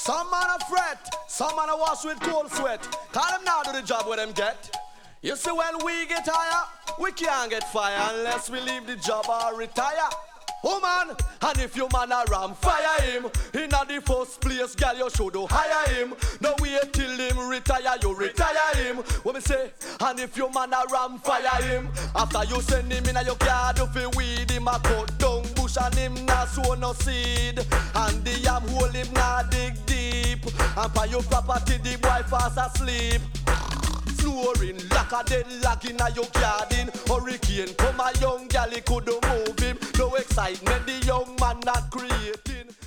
Some man a fret, some man a wash with cold sweat. Call them now do the job where them get. You see when we get higher, we can't get fire unless we leave the job or retire. Woman, and if you man a ram, fire him. Inna the first place, girl, you should hire him. No wait till him retire, you retire him. What me say? And if you man a ram, fire him. After you send him inna your yard, you fi weed him a cut down bush and him na sow no seed. And the yam hole him na dig deep. And for your property, the boy fast asleep. Snoring like a dead lag in a your garden. Hurricane come a young gal, he could move him. No excitement, the young man not creating.